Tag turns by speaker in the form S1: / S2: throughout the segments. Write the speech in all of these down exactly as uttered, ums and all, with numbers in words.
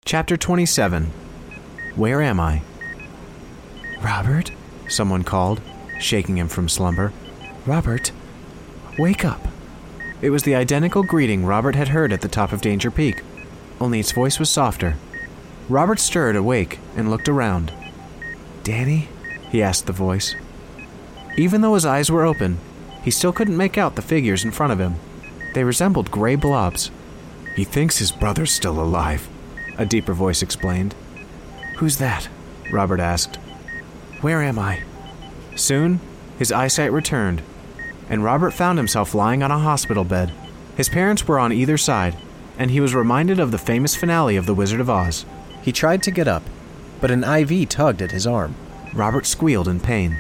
S1: Chapter twenty-seven. Where am I?
S2: Robert?
S1: Someone called, shaking him from slumber.
S2: Robert, wake up.
S1: It was the identical greeting Robert had heard at the top of Danger Peak, only its voice was softer. Robert stirred awake and looked around.
S2: Danny?
S1: He asked the voice. Even though his eyes were open, he still couldn't make out the figures in front of him. They resembled gray blobs.
S3: He thinks his brother's still alive,
S1: a deeper voice explained.
S2: Who's that?
S1: Robert asked.
S2: Where am I?
S1: Soon, his eyesight returned, and Robert found himself lying on a hospital bed. His parents were on either side, and he was reminded of the famous finale of The Wizard of Oz.
S4: He tried to get up, but an I V tugged at his arm.
S1: Robert squealed in pain.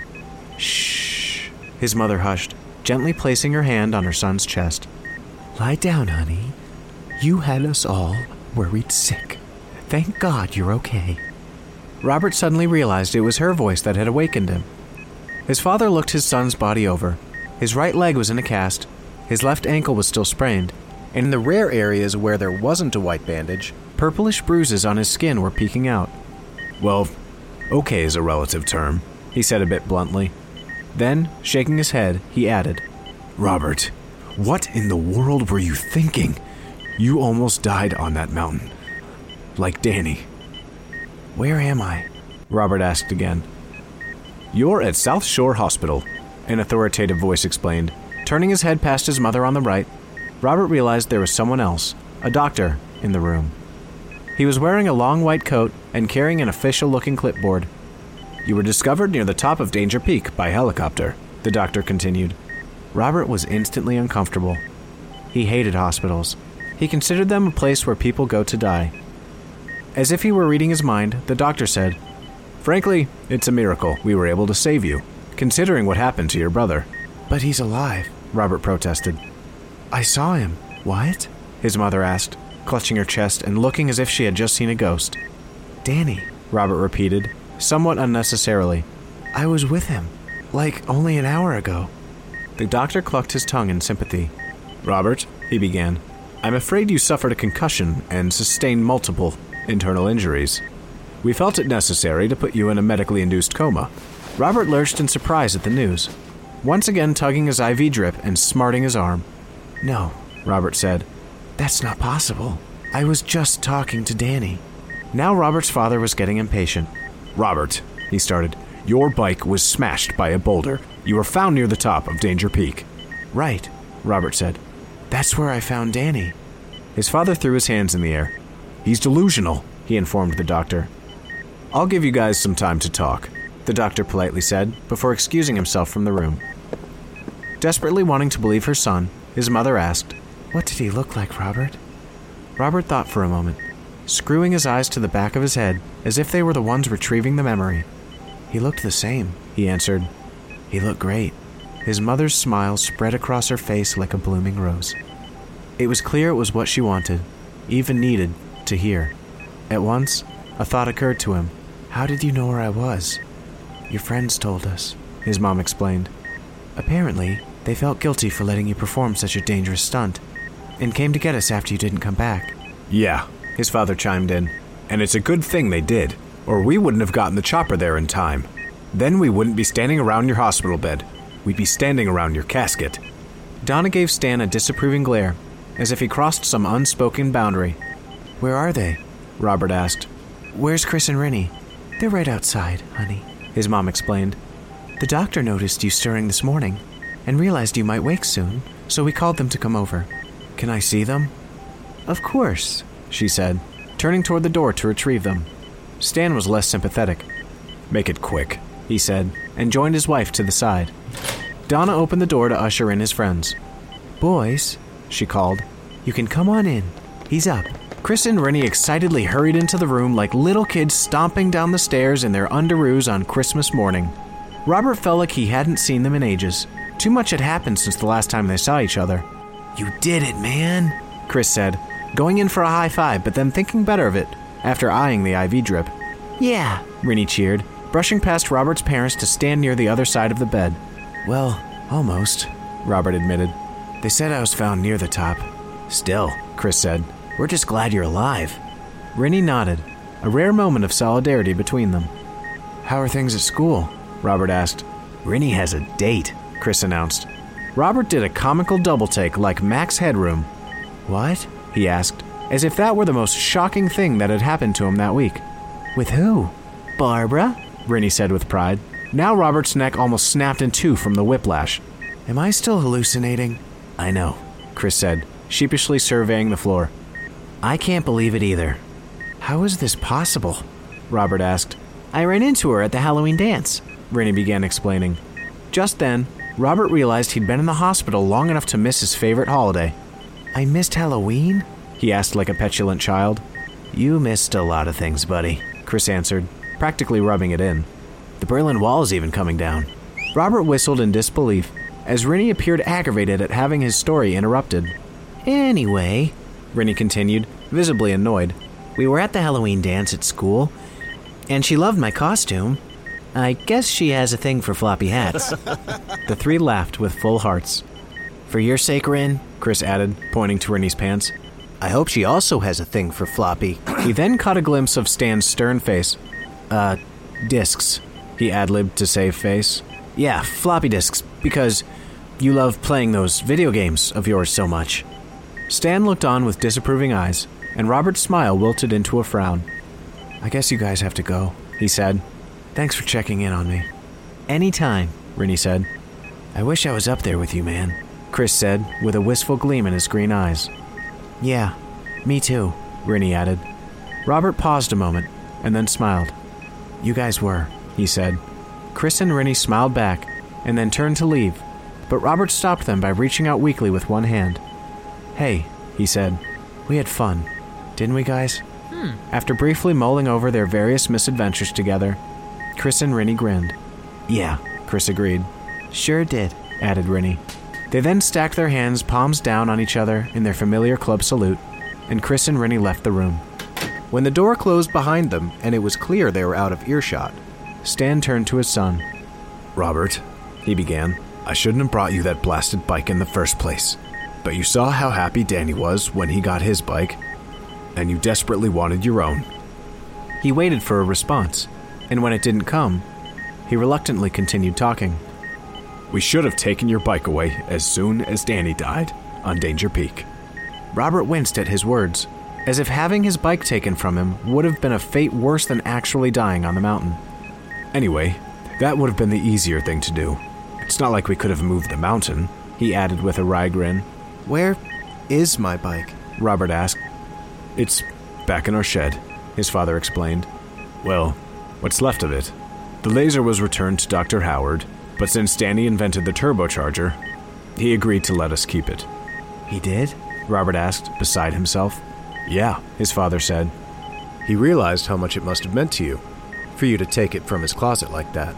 S1: Shh, his mother hushed, gently placing her hand on her son's chest.
S2: Lie down, honey. You had us all worried sick. Thank God you're okay.
S1: Robert suddenly realized it was her voice that had awakened him. His father looked his son's body over. His right leg was in a cast, his left ankle was still sprained,
S4: and in the rare areas where there wasn't a white bandage,
S1: purplish bruises on his skin were peeking out.
S3: Well, okay is a relative term,
S1: he said a bit bluntly. Then, shaking his head, he added,
S3: Robert, what in the world were you thinking? You almost died on that mountain. Like Danny.
S2: Where am I?
S1: Robert asked again.
S3: You're at South Shore Hospital,
S1: an authoritative voice explained. Turning his head past his mother on the right, Robert realized there was someone else, a doctor, in the room. He was wearing a long white coat and carrying an official-looking clipboard.
S3: You were discovered near the top of Danger Peak by helicopter,
S1: the doctor continued. Robert was instantly uncomfortable. He hated hospitals. He considered them a place where people go to die. As if he were reading his mind, the doctor said,
S3: Frankly, it's a miracle we were able to save you, considering what happened to your brother.
S2: But he's alive,
S1: Robert protested.
S2: I saw him. What?
S1: His mother asked, clutching her chest and looking as if she had just seen a ghost.
S2: Danny,
S1: Robert repeated, somewhat unnecessarily.
S2: I was with him, like only an hour ago.
S1: The doctor clucked his tongue in sympathy.
S3: Robert, he began, I'm afraid you suffered a concussion and sustained multiple internal injuries. We felt it necessary to put you in a medically induced coma.
S1: Robert lurched in surprise at the news, once again tugging his I V drip and smarting his arm.
S2: No,
S1: Robert said.
S2: That's not possible. I was just talking to Danny.
S1: Now Robert's father was getting impatient.
S3: Robert, he started, your bike was smashed by a boulder. You were found near the top of Danger Peak.
S2: Right, Robert said. That's where I found Danny.
S1: His father threw his hands in the air.
S3: He's delusional,
S1: he informed the doctor.
S3: I'll give you guys some time to talk,
S1: the doctor politely said, before excusing himself from the room. Desperately wanting to believe her son, his mother asked,
S2: What did he look like, Robert?
S1: Robert thought for a moment, screwing his eyes to the back of his head as if they were the ones retrieving the memory.
S2: He looked the same,
S1: he answered.
S2: He looked great.
S1: His mother's smile spread across her face like a blooming rose. It was clear it was what she wanted, even needed, to hear. At once, a thought occurred to him.
S2: How did you know where I was? Your friends told us,
S1: his mom explained.
S2: Apparently, they felt guilty for letting you perform such a dangerous stunt, and came to get us after you didn't come back.
S3: Yeah, his father chimed in. And it's a good thing they did, or we wouldn't have gotten the chopper there in time. Then we wouldn't be standing around your hospital bed. We'd be standing around your casket.
S1: Donna gave Stan a disapproving glare, as if he crossed some unspoken boundary.
S2: Where are they?
S1: Robert asked.
S2: Where's Chris and Rennie? They're right outside, honey,
S1: his mom explained.
S2: The doctor noticed you stirring this morning, and realized you might wake soon, so we called them to come over.
S1: Can I see them?
S2: Of course,
S1: she said, turning toward the door to retrieve them. Stan was less sympathetic.
S3: Make it quick,
S1: he said, and joined his wife to the side. Donna opened the door to usher in his friends.
S2: Boys, she called, you can come on in. He's up.
S1: Chris and Rennie excitedly hurried into the room like little kids stomping down the stairs in their underoos on Christmas morning. Robert felt like he hadn't seen them in ages. Too much had happened since the last time they saw each other.
S2: You did it, man,
S1: Chris said, going in for a high five, but then thinking better of it, after eyeing the I V drip.
S2: Yeah,
S1: Rennie cheered, brushing past Robert's parents to stand near the other side of the bed.
S2: Well, almost, Robert admitted. They said I was found near the top.
S1: Still, Chris said, we're just glad you're alive. Rennie nodded, a rare moment of solidarity between them.
S2: How are things at school?
S1: Robert asked.
S3: Rennie has a date, Chris announced.
S1: Robert did a comical double-take like Max Headroom.
S2: What?
S1: He asked, as if that were the most shocking thing that had happened to him that week.
S2: With who?
S1: Barbara, Rennie said with pride. Now Robert's neck almost snapped in two from the whiplash.
S2: Am I still hallucinating?
S1: I know, Chris said, sheepishly surveying the floor. I can't believe it either.
S2: How is this possible?
S1: Robert asked. I ran into her at the Halloween dance, Rennie began explaining. Just then, Robert realized he'd been in the hospital long enough to miss his favorite holiday.
S2: I missed Halloween?
S1: He asked like a petulant child.
S3: You missed a lot of things, buddy, Chris answered, practically rubbing it in. The Berlin Wall is even coming down.
S1: Robert whistled in disbelief as Rennie appeared aggravated at having his story interrupted.
S3: Anyway,
S1: Rennie continued, visibly annoyed,
S3: we were at the Halloween dance at school, and she loved my costume. I guess she has a thing for floppy hats.
S1: The three laughed with full hearts.
S3: For your sake, Ren,
S1: Chris added, pointing to Rennie's pants,
S3: I hope she also has a thing for floppy.
S1: He then caught a glimpse of Stan's stern face.
S3: Uh, discs,
S1: he ad-libbed to save face.
S3: Yeah, floppy disks, because you love playing those video games of yours so much.
S1: Stan looked on with disapproving eyes, and Robert's smile wilted into a frown.
S2: I guess you guys have to go,
S1: he said.
S2: Thanks for checking in on me.
S1: Anytime, Rennie said.
S2: I wish I was up there with you, man,
S1: Chris said, with a wistful gleam in his green eyes.
S2: Yeah, me too,
S1: Rennie added. Robert paused a moment, and then smiled.
S2: You guys were,
S1: he said. Chris and Rennie smiled back, and then turned to leave, but Robert stopped them by reaching out weakly with one hand.
S2: Hey,
S1: he said.
S2: We had fun, didn't we, guys?
S1: Hmm. After briefly mulling over their various misadventures together, Chris and Rennie grinned.
S2: Yeah,
S1: Chris agreed.
S2: Sure did,
S1: added Rennie. They then stacked their hands palms down on each other in their familiar club salute, and Chris and Rennie left the room.
S4: When the door closed behind them and it was clear they were out of earshot,
S1: Stan turned to his son.
S3: Robert, he began, I shouldn't have brought you that blasted bike in the first place. But you saw how happy Danny was when he got his bike, and you desperately wanted your own.
S1: He waited for a response, and when it didn't come, he reluctantly continued talking.
S3: We should have taken your bike away as soon as Danny died on Danger Peak.
S1: Robert winced at his words, as if having his bike taken from him would have been a fate worse than actually dying on the mountain.
S3: Anyway, that would have been the easier thing to do. It's not like we could have moved the mountain,
S1: he added with a wry grin.
S4: Where is my bike?
S1: Robert asked.
S3: It's back in our shed, his father explained. Well, what's left of it. The laser was returned to Doctor Howard, but since Danny invented the turbocharger, he agreed to let us keep it.
S2: He did?
S1: Robert asked, beside himself.
S3: Yeah, his father said.
S4: He realized how much it must have meant to you, for you to take it from his closet like that.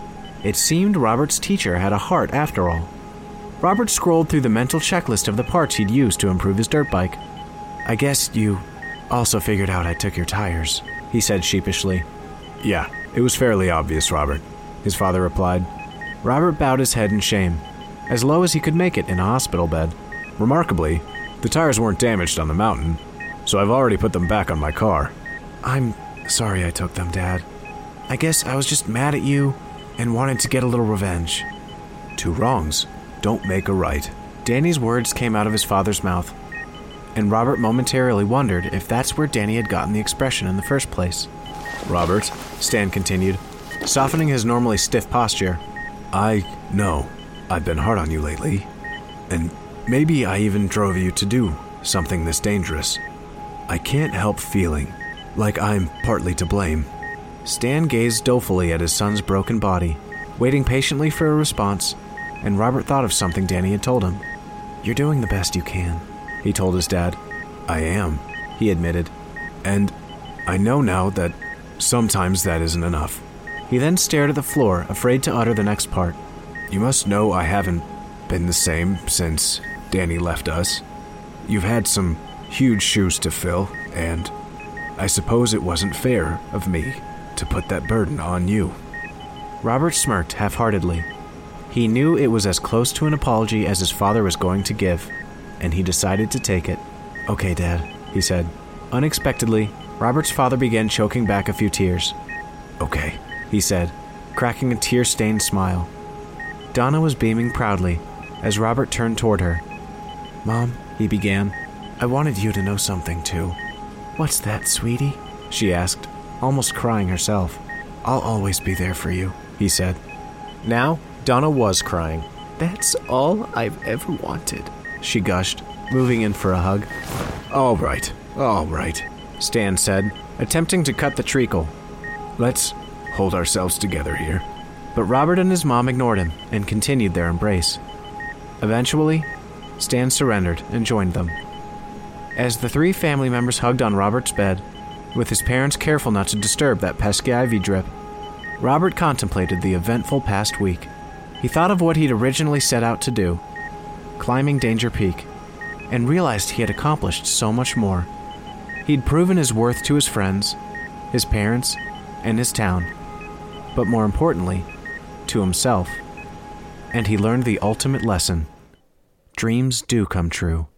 S1: It seemed Robert's teacher had a heart after all. Robert scrolled through the mental checklist of the parts he'd used to improve his dirt bike.
S2: I guess you also figured out I took your tires,
S1: he said sheepishly.
S3: Yeah, it was fairly obvious, Robert, his father replied.
S1: Robert bowed his head in shame, as low as he could make it in a hospital bed.
S3: Remarkably, the tires weren't damaged on the mountain, so I've already put them back on my car.
S2: I'm sorry I took them, Dad. I guess I was just mad at you and wanted to get a little revenge.
S3: Two wrongs don't make a right.
S1: Danny's words came out of his father's mouth, and Robert momentarily wondered if that's where Danny had gotten the expression in the first place.
S3: Robert,
S1: Stan continued, softening his normally stiff posture.
S3: I know I've been hard on you lately, and maybe I even drove you to do something this dangerous. I can't help feeling like I'm partly to blame.
S1: Stan gazed dolefully at his son's broken body, waiting patiently for a response, and Robert thought of something Danny had told him.
S2: You're doing the best you can,
S1: he told his dad.
S3: I am,
S1: he admitted.
S3: And I know now that sometimes that isn't enough.
S1: He then stared at the floor, afraid to utter the next part.
S3: You must know I haven't been the same since Danny left us. You've had some huge shoes to fill, and I suppose it wasn't fair of me to put that burden on you.
S1: Robert smirked half-heartedly. He knew it was as close to an apology as his father was going to give, and he decided to take it.
S2: Okay, Dad,
S1: he said. Unexpectedly, Robert's father began choking back a few tears.
S3: Okay,
S1: he said, cracking a tear-stained smile. Donna was beaming proudly as Robert turned toward her.
S2: Mom,
S1: he began.
S2: I wanted you to know something too.
S1: What's that, sweetie? She asked, almost crying herself.
S2: I'll always be there for you, he said.
S4: Now, Donna was crying.
S1: That's all I've ever wanted, she gushed, moving in for a hug.
S3: All right, all right,
S1: Stan said, attempting to cut the treacle.
S3: Let's hold ourselves together here.
S1: But Robert and his mom ignored him and continued their embrace. Eventually, Stan surrendered and joined them. As the three family members hugged on Robert's bed, with his parents careful not to disturb that pesky ivy drip, Robert contemplated the eventful past week. He thought of what he'd originally set out to do, climbing Danger Peak, and realized he had accomplished so much more. He'd proven his worth to his friends, his parents, and his town, but more importantly, to himself. And he learned the ultimate lesson. Dreams do come true.